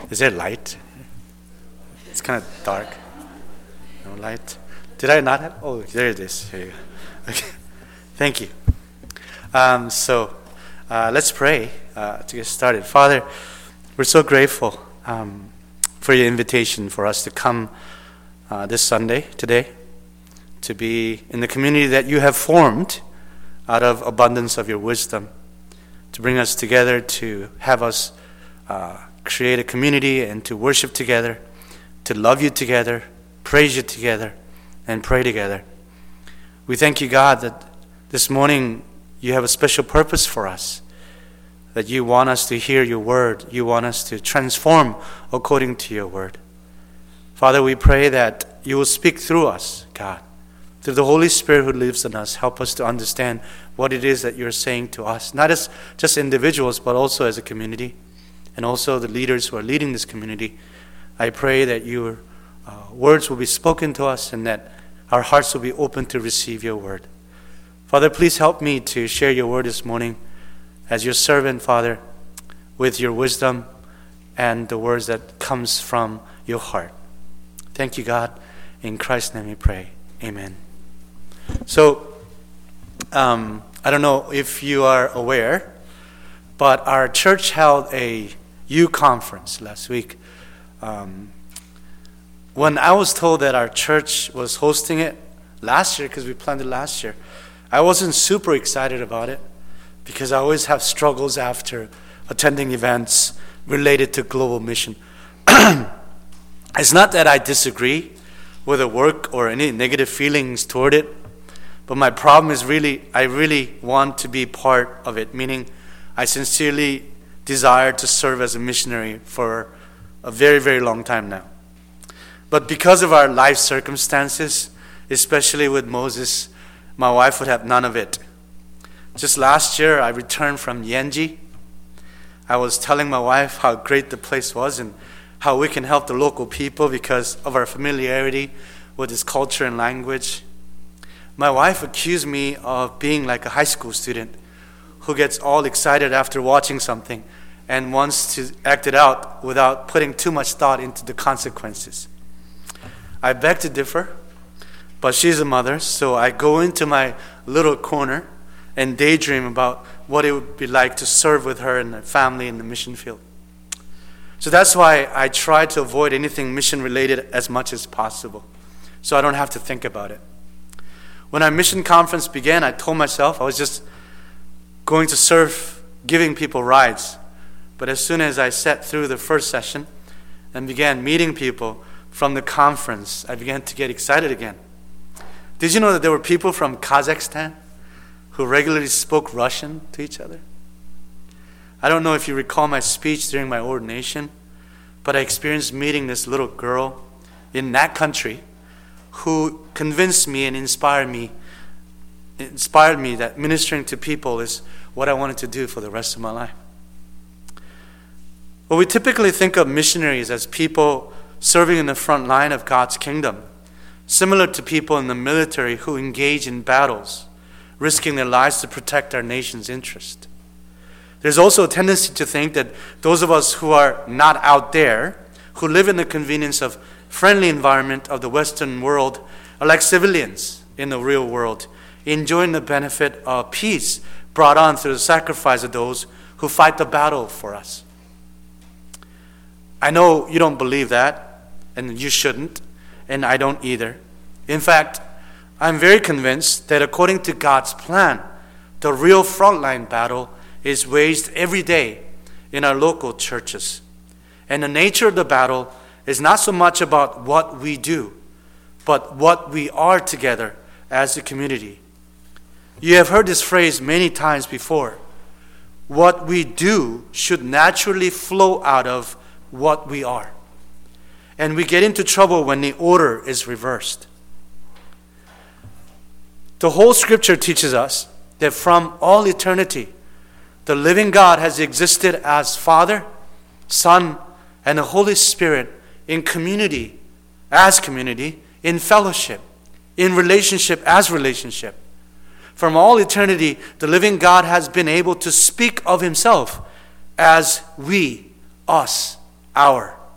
Is there light? It's kind of dark. No light. Did I not have? Oh, there it is. Here you go. Okay. Thank you. Let's pray to get started. Father, we're so grateful for your invitation for us to come this Sunday, today, to be in the community that you have formed out of abundance of your wisdom, to bring us together, to have us create a community and to worship together, to love you together, praise you together, and pray together. We thank you, God, that this morning you have a special purpose for us, that you want us to hear your word. You want us to transform according to your word. Father, we pray that you will speak through us, God. Through the Holy Spirit who lives in us, help us to understand what it is that you're saying to us, not as just individuals, but also as a community, and also the leaders who are leading this community. I pray that your words will be spoken to us and that our hearts will be open to receive your word. Father, please help me to share your word this morning as your servant, Father, with your wisdom and the words that comes from your heart. Thank you, God. In Christ's name we pray. Amen. So, I don't know if you are aware, but our church held a youth conference last week. When I was told that our church was hosting it last year, because we planned it last year, I wasn't super excited about it because I always have struggles after attending events related to global mission. It's not that I disagree with the work or any negative feelings toward it, but my problem is I really want to be part of it, meaning I sincerely desire to serve as a missionary for a very, very long time now. But because of our life circumstances, especially with Moses, my wife would have none of it. Just last year, I returned from Yanji. I was telling my wife how great the place was and how we can help the local people because of our familiarity with this culture and language. My wife accused me of being like a high school student who gets all excited after watching something and wants to act it out without putting too much thought into the consequences. I beg to differ, but she's a mother, so I go into my little corner and daydream about what it would be like to serve with her and her family in the mission field. So that's why I try to avoid anything mission related as much as possible, so I don't have to think about it. When our mission conference began, I told myself I was just going to serve, giving people rides. But as soon as I sat through the first session and began meeting people from the conference, I began to get excited again. Did you know that there were people from Kazakhstan who regularly spoke Russian to each other? I don't know if you recall my speech during my ordination, but I experienced meeting this little girl in that country who convinced me and inspired me that ministering to people is what I wanted to do for the rest of my life. Well, we typically think of missionaries as people serving in the front line of God's kingdom, similar to people in the military who engage in battles, risking their lives to protect our nation's interest. There's also a tendency to think that those of us who are not out there, who live in the convenience of friendly environment of the Western world, are like civilians in the real world, enjoying the benefit of peace brought on through the sacrifice of those who fight the battle for us. I know you don't believe that, and you shouldn't, and I don't either. In fact, I'm very convinced that according to God's plan, the real frontline battle is waged every day in our local churches. And the nature of the battle is not so much about what we do, but what we are together as a community. You have heard this phrase many times before. What we do should naturally flow out of what we are. And we get into trouble when the order is reversed. The whole scripture teaches us that from all eternity, the living God has existed as Father, Son, and the Holy Spirit in community, as community, in fellowship, in relationship as relationship. From all eternity, the living God has been able to speak of himself as we, us, our.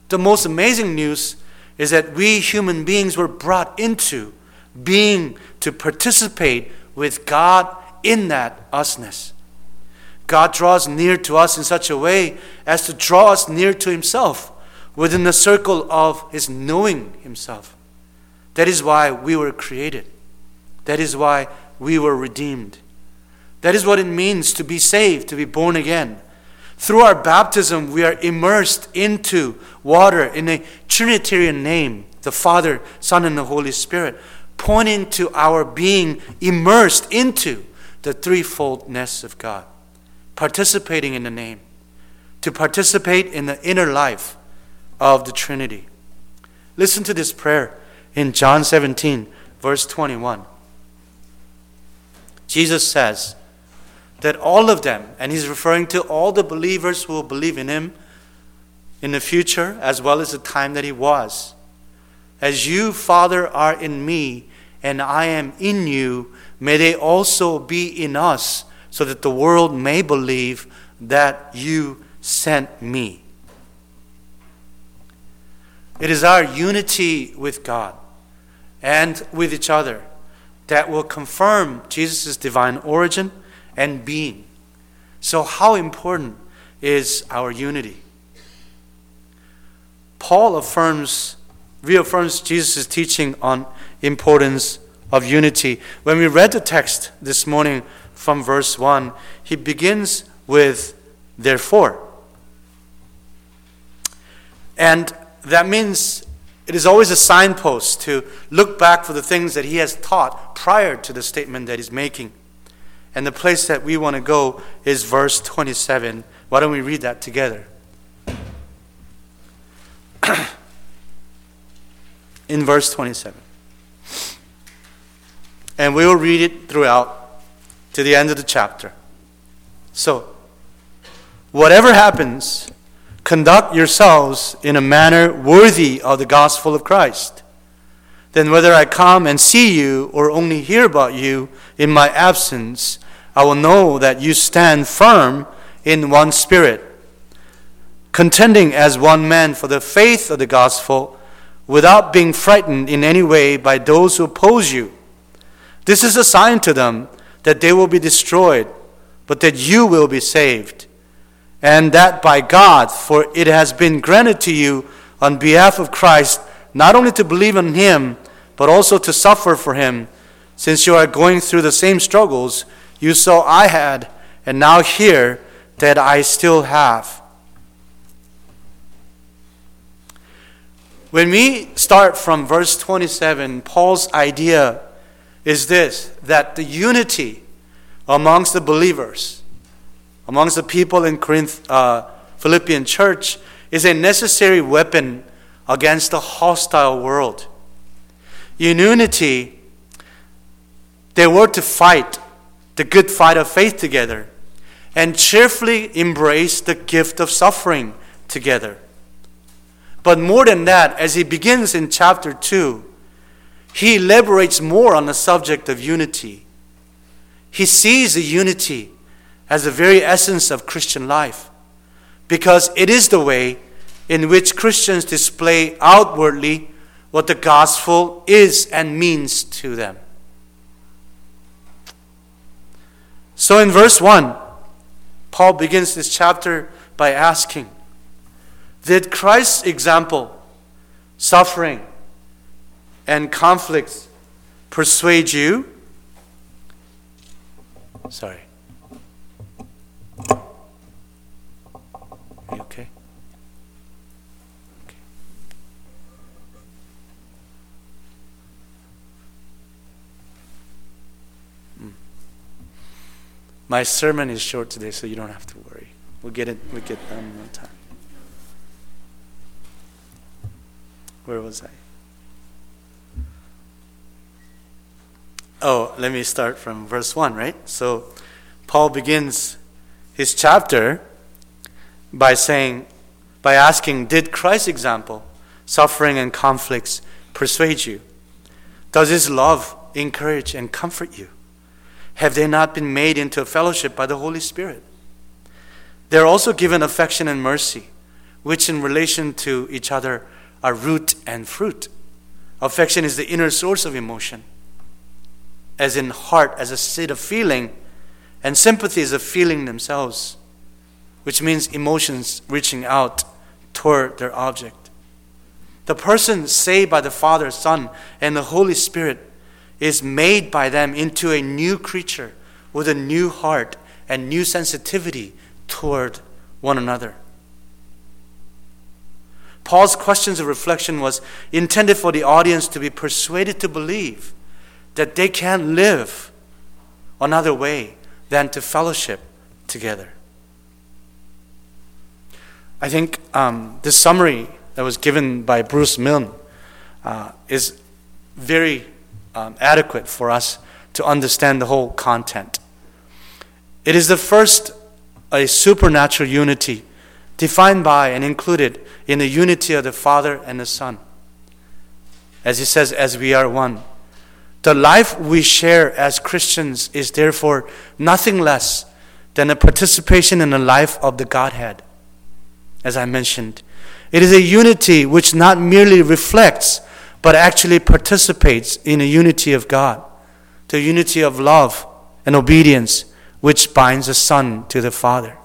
The most amazing news is that we human beings were brought into being to participate with God in that usness. God draws near to us in such a way as to draw us near to Himself within the circle of His knowing Himself. That is why we were created. That is why we were redeemed. That is what it means to be saved, to be born again. Through our baptism, we are immersed into water in a Trinitarian name, the Father, Son, and the Holy Spirit, pointing to our being immersed into the threefoldness of God, participating in the name, to participate in the inner life of the Trinity. Listen to this prayer in John 17, verse 21. Jesus says that all of them, and He's referring to all the believers who will believe in Him in the future as well as the time that He was. As you, Father, are in me and I am in you, may they also be in us, so that the world may believe that you sent me. It is our unity with God and with each other that will confirm Jesus' divine origin and being. So how important is our unity? Paul reaffirms Jesus' teaching on importance of unity. When we read the text this morning from verse 1, he begins with therefore. And that means it is always a signpost to look back for the things that he has taught prior to the statement that he's making. And the place that we want to go is verse 27. Why don't we read that together? In verse 27. And we will read it throughout to the end of the chapter. So, whatever happens, conduct yourselves in a manner worthy of the gospel of Christ. Then whether I come and see you or only hear about you in my absence, I will know that you stand firm in one spirit, contending as one man for the faith of the gospel, without being frightened in any way by those who oppose you. This is a sign to them that they will be destroyed, but that you will be saved. And that by God, for it has been granted to you on behalf of Christ, not only to believe in Him, but also to suffer for Him, since you are going through the same struggles you saw I had, and now hear that I still have. When we start from verse 27, Paul's idea is this, that the unity amongst the believers, amongst the people in Philippian church, is a necessary weapon against the hostile world. In unity, they were to fight the good fight of faith together and cheerfully embrace the gift of suffering together. But more than that, as he begins in chapter 2, he elaborates more on the subject of unity. He sees the unity as the very essence of Christian life, because it is the way in which Christians display outwardly what the gospel is and means to them. So in verse 1, Paul begins this chapter by asking, did Christ's example, suffering, and conflicts persuade you? Sorry. Are you okay? Okay. My sermon is short today, so you don't have to worry. We'll get done in one time. Where was I? Oh, let me start from verse 1, right? So Paul begins his chapter by asking, did Christ's example, suffering and conflicts persuade you? Does His love encourage and comfort you? Have they not been made into a fellowship by the Holy Spirit? They are also given affection and mercy, which in relation to each other are root and fruit. Affection is the inner source of emotion, as in heart, as a state of feeling, and sympathy is a feeling themselves, which means emotions reaching out toward their object. The person saved by the Father, Son, and the Holy Spirit is made by them into a new creature with a new heart and new sensitivity toward one another. Paul's questions of reflection was intended for the audience to be persuaded to believe that they can live another way than to fellowship together. I think this summary that was given by Bruce Milne is very adequate for us to understand the whole content. It is the first a supernatural unity defined by and included in the unity of the Father and the Son. As he says, as we are one. The life we share as Christians is therefore nothing less than a participation in the life of the Godhead. As I mentioned, it is a unity which not merely reflects, but actually participates in a unity of God, the unity of love and obedience which binds the Son to the Father.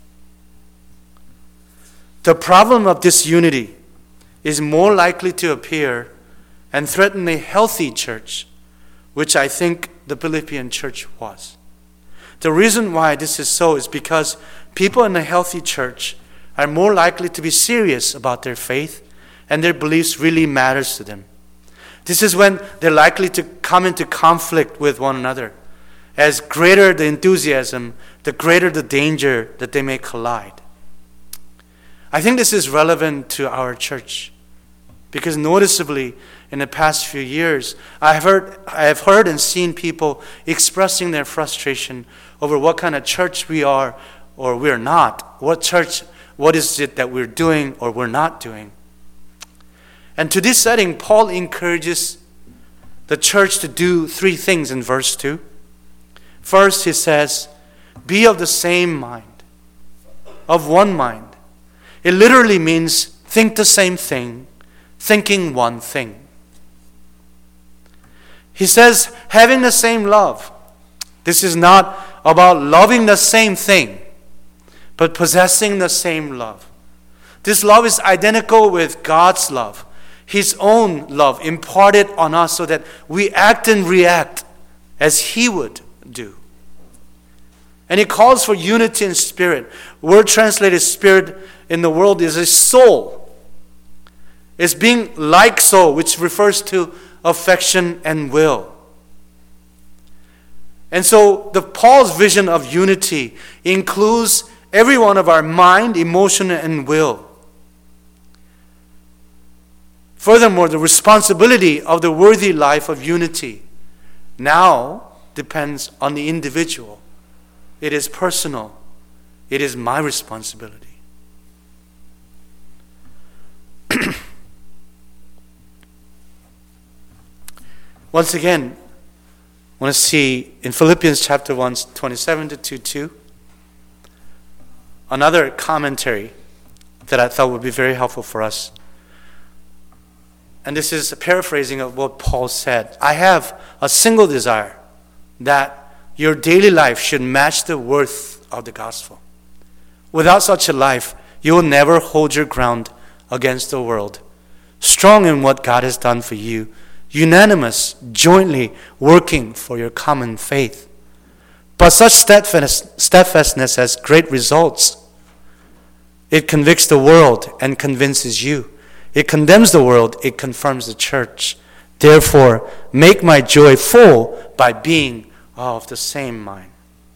The problem of this unity is more likely to appear and threaten a healthy church, which I think the Philippian church was. The reason why this is so is because people in a healthy church are more likely to be serious about their faith and their beliefs really matters to them. This is when they're likely to come into conflict with one another. As greater the enthusiasm, the greater the danger that they may collide. I think this is relevant to our church because noticeably in the past few years, I have heard and seen people expressing their frustration over what kind of church we are or we're not. What is it that we're doing or we're not doing? And to this setting, Paul encourages the church to do three things in verse 2. First, he says, be of the same mind, of one mind. It literally means think the same thing, thinking one thing. He says, having the same love. This is not about loving the same thing, but possessing the same love. This love is identical with God's love, His own love imparted on us so that we act and react as He would do. And it calls for unity in spirit. Word translated spirit in the world is a soul. It's being like soul, which refers to affection and will. And so Paul's vision of unity includes every one of our mind, emotion, and will. Furthermore, the responsibility of the worthy life of unity now depends on the individual. It is personal. It is my responsibility. Once again, I want to see in Philippians chapter 1, 27 to 22, another commentary that I thought would be very helpful for us. And this is a paraphrasing of what Paul said. I have a single desire, that your daily life should match the worth of the gospel. Without such a life, you will never hold your ground against the world. Strong in what God has done for you, unanimous, jointly working for your common faith. But such steadfastness has great results. It convicts the world and convinces you. It condemns the world, it confirms the church. Therefore, make my joy full by being of the same mind.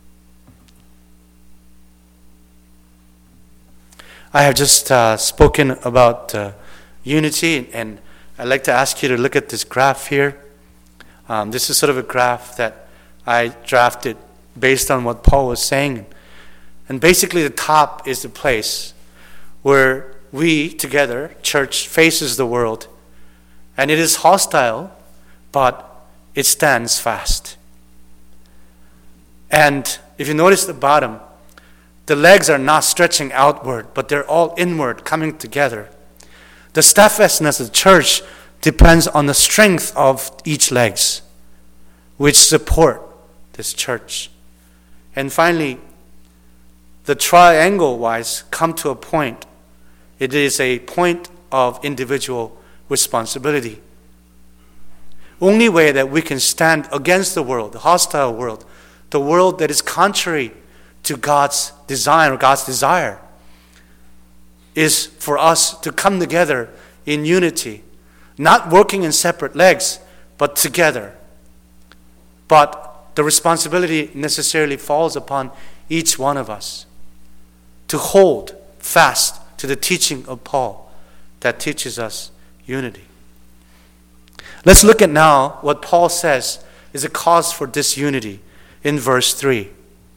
I have just spoken about unity, and I'd like to ask you to look at this graph here. This is sort of a graph that I drafted based on what Paul was saying. And basically the top is the place where we together, church, faces the world. And it is hostile, but it stands fast. And if you notice the bottom the legs are not stretching outward, but they're all inward, coming together. The steadfastness of the church depends on the strength of each legs, which support this church. And finally, the triangle-wise come to a point. It is a point of individual responsibility. Only way that we can stand against the world, the hostile world, the world that is contrary to God's design or God's desire, is for us to come together in unity, not working in separate legs, but together. But the responsibility necessarily falls upon each one of us to hold fast to the teaching of Paul that teaches us unity. Let's look at now what Paul says is a cause for disunity in verse 3.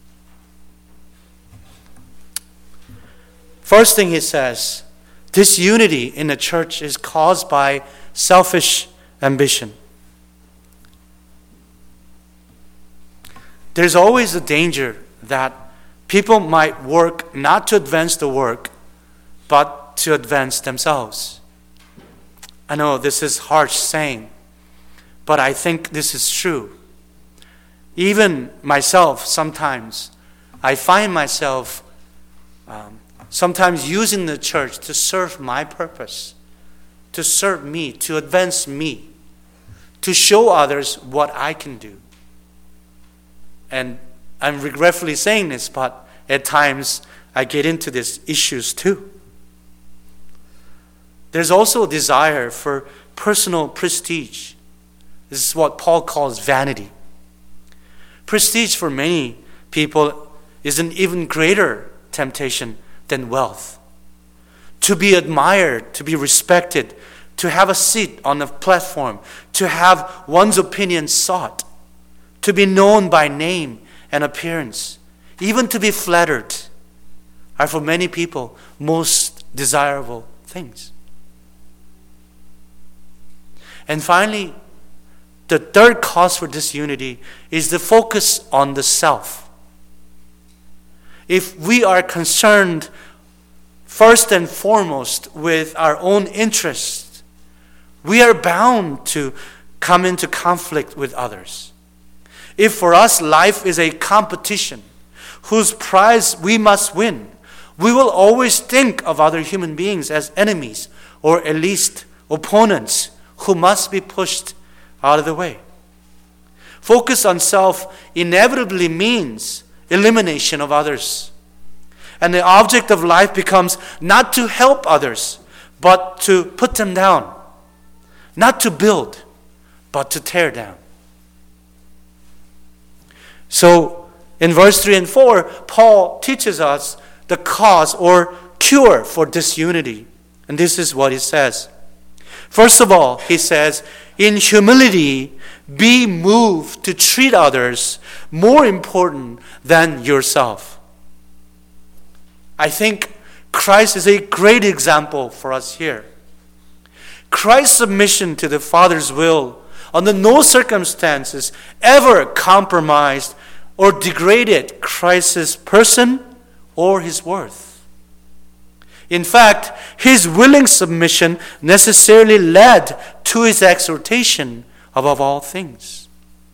First thing he says, disunity in the church is caused by selfish ambition. There's always a danger that people might work not to advance the work, but to advance themselves. I know this is harsh saying, but I think this is true. Even myself, sometimes, I find myself sometimes using the church to serve my purpose, to serve me, to advance me, to show others what I can do. And I'm regretfully saying this, but at times I get into these issues too. There's also a desire for personal prestige. This is what Paul calls vanity. Prestige for many people is an even greater temptation than wealth. To be admired, to be respected, to have a seat on the platform, to have one's opinion sought, to be known by name and appearance, even to be flattered, are for many people most desirable things. And finally, the third cause for disunity is the focus on the self. If we are concerned first and foremost with our own interests, we are bound to come into conflict with others. If for us life is a competition whose prize we must win, we will always think of other human beings as enemies or at least opponents who must be pushed out of the way. Focus on self inevitably means elimination of others. And the object of life becomes not to help others, but to put them down. Not to build, but to tear down. So, in verse 3 and 4, Paul teaches us the cause or cure for disunity. And this is what he says. First of all, he says, in humility, be moved to treat others more important than yourself. I think Christ is a great example for us here. Christ's submission to the Father's will under no circumstances ever compromised or degraded Christ's person or his worth. In fact, his willing submission necessarily led to his exhortation above all things.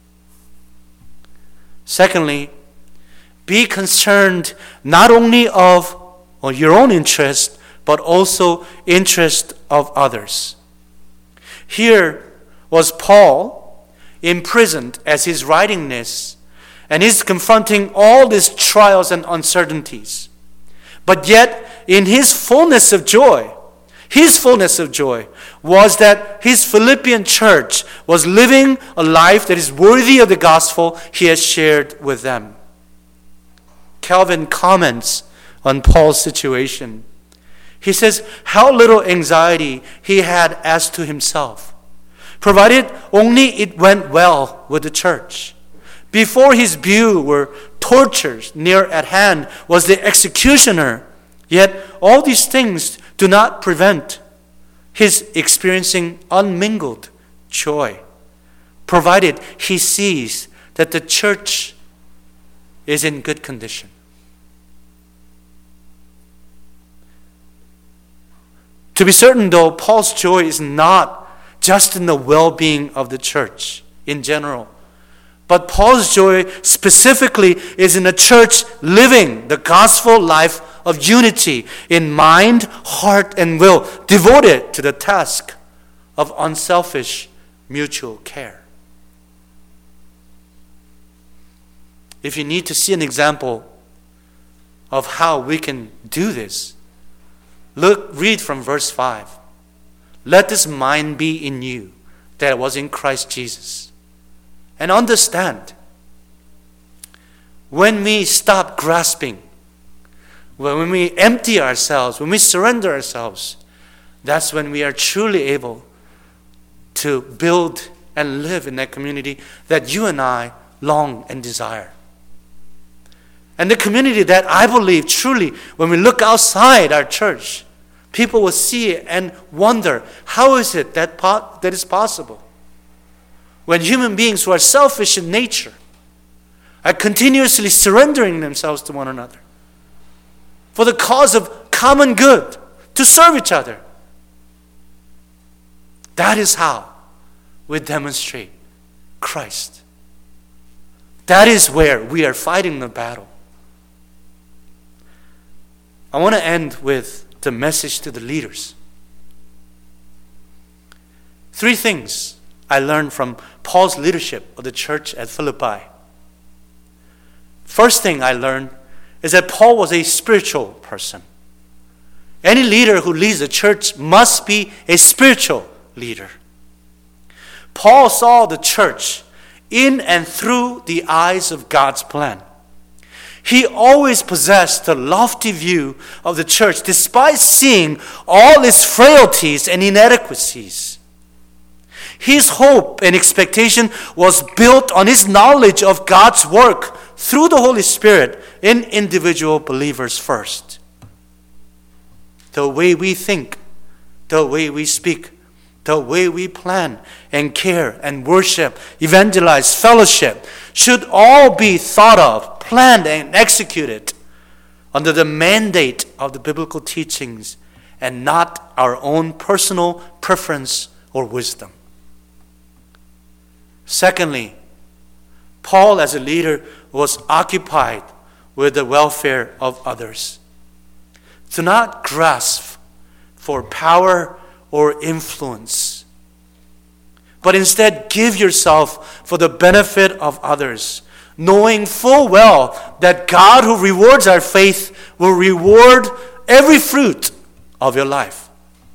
Secondly, be concerned not only of your own interest, but also interest of others. Here was Paul imprisoned as he's writing this, and he's confronting all these trials and uncertainties. But yet, in his fullness of joy was that his Philippian church was living a life that is worthy of the gospel he has shared with them. Calvin comments on Paul's situation. He says how little anxiety he had as to himself, provided only it went well with the church. Before his view were tortures, near at hand was the executioner. Yet all these things do not prevent his experiencing unmingled joy, provided he sees that the church is in good condition. To be certain though, Paul's joy is not just in the well-being of the church in general, but Paul's joy specifically is in the church living the gospel life of unity in mind, heart, and will, devoted to the task of unselfish mutual care. If you need to see an example of how we can do this, read from verse 5. Let this mind be in you that was in Christ Jesus. And understand, when we stop grasping, when we empty ourselves, when we surrender ourselves, that's when we are truly able to build and live in that community that you and I long and desire. And the community that I believe truly, when we look outside our church, people will see it and wonder, how is it that is possible? When human beings who are selfish in nature are continuously surrendering themselves to one another for the cause of common good, to serve each other. That is how we demonstrate Christ. That is where we are fighting the battle. I want to end with the message to the leaders. 3 things I learned from Paul's leadership of the church at Philippi. First thing I learned is that Paul was a spiritual person. Any leader who leads a church must be a spiritual leader. Paul saw the church in and through the eyes of God's plan. He always possessed a lofty view of the church despite seeing all its frailties and inadequacies. His hope and expectation was built on his knowledge of God's work through the Holy Spirit in individual believers first. The way we think, the way we speak, the way we plan and care and worship, evangelize, fellowship should all be thought of, planned, and executed under the mandate of the biblical teachings and not our own personal preference or wisdom. Secondly, Paul as a leader was occupied with the welfare of others. Do not grasp for power or influence, but instead give yourself for the benefit of others, knowing full well that God who rewards our faith will reward every fruit of your life.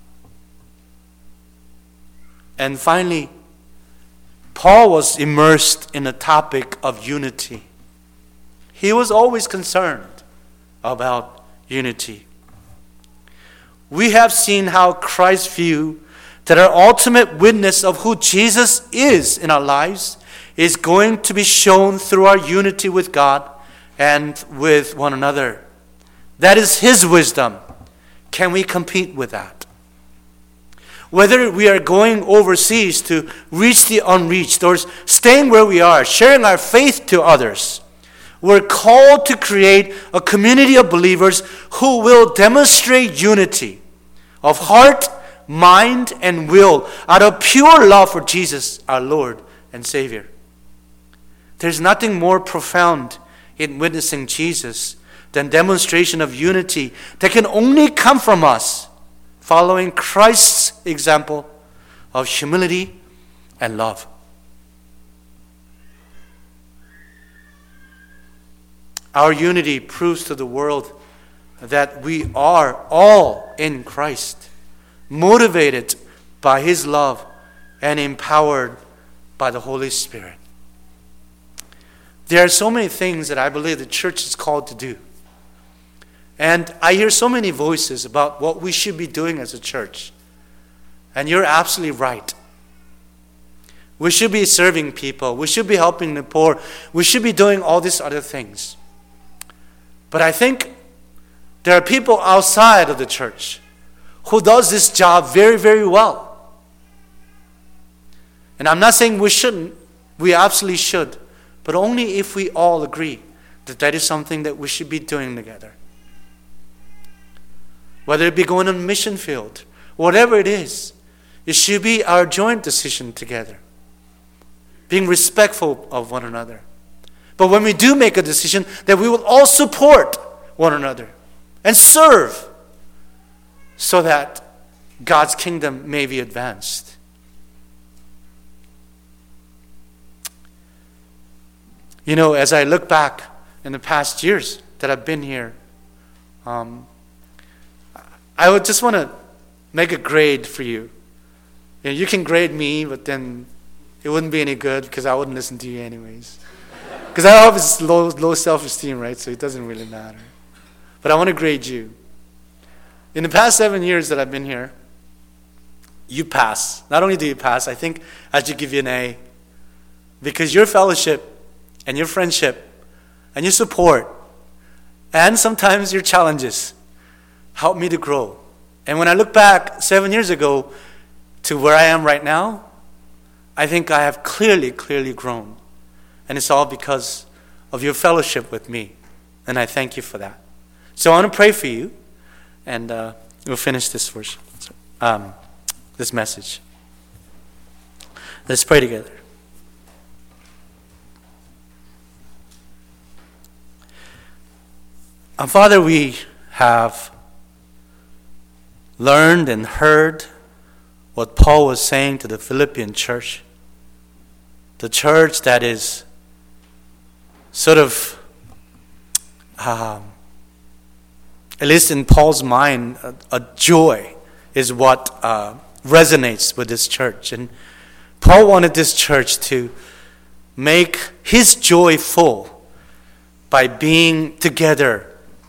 And finally, Paul was immersed in the topic of unity. He was always concerned about unity. We have seen how Christ's view that our ultimate witness of who Jesus is in our lives is going to be shown through our unity with God and with one another. That is His wisdom. Can we compete with that? Whether we are going overseas to reach the unreached or staying where we are, sharing our faith to others, we're called to create a community of believers who will demonstrate unity of heart, mind, and will out of pure love for Jesus, our Lord and Savior. There's nothing more profound in witnessing Jesus than demonstration of unity that can only come from us following Christ's example of humility and love. Our unity proves to the world that we are all in Christ, motivated by His love and empowered by the Holy Spirit. There are so many things that I believe the church is called to do. And I hear so many voices about what we should be doing as a church. And you're absolutely right. We should be serving people. We should be helping the poor. We should be doing all these other things. But I think there are people outside of the church who does this job very, very well. And I'm not saying we shouldn't. We absolutely should. But only if we all agree that that is something that we should be doing together. Whether it be going on a mission field, whatever it is, it should be our joint decision together, being respectful of one another. But when we do make a decision, that we will all support one another and serve so that God's kingdom may be advanced. You know, as I look back in the past years that I've been here, I would just want to make a grade for you. You know, you can grade me, but then it wouldn't be any good because I wouldn't listen to you anyways. Because I have this low self-esteem, right? So it doesn't really matter. But I want to grade you. In the past 7 years that I've been here, you pass. Not only do you pass, I think I should give you an A. Because your fellowship and your friendship and your support and sometimes your challenges help me to grow. And when I look back 7 years ago to where I am right now, I think I have clearly grown. And it's all because of your fellowship with me. And I thank you for that. So I want to pray for you. And we'll finish this this message. Let's pray together. Father, we have learned and heard what Paul was saying to the Philippian church. The church that is sort of, at least in Paul's mind, a joy is what resonates with this church. And Paul wanted this church to make his joy full by being together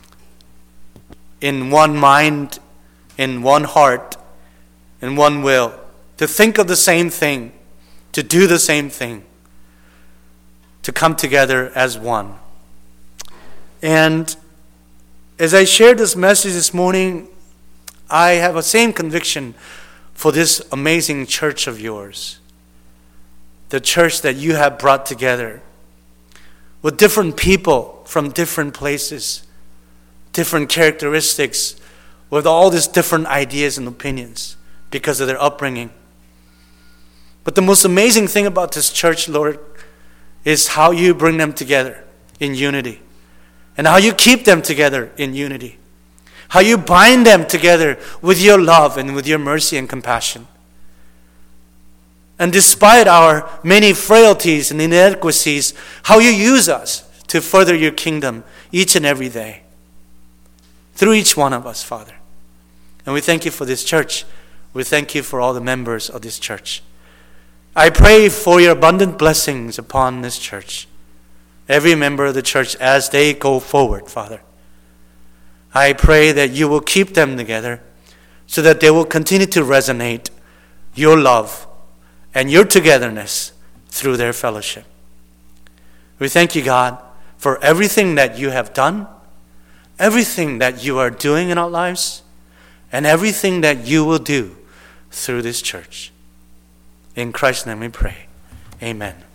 in one mind, in one heart, in one will, to think of the same thing, to do the same thing, to come together as one. And as I shared this message this morning, I have the same conviction for this amazing church of yours. The church that you have brought together with different people from different places, different characteristics, with all these different ideas and opinions because of their upbringing. But the most amazing thing about this church, Lord, is how you bring them together in unity. And how you keep them together in unity. How you bind them together with your love and with your mercy and compassion. And despite our many frailties and inadequacies, how you use us to further your kingdom each and every day. Through each one of us, Father. And we thank you for this church. We thank you for all the members of this church. I pray for your abundant blessings upon this church. Every member of the church as they go forward, Father. I pray that you will keep them together so that they will continue to resonate your love and your togetherness through their fellowship. We thank you, God, for everything that you have done, everything that you are doing in our lives, and everything that you will do through this church. In Christ's name we pray. Amen.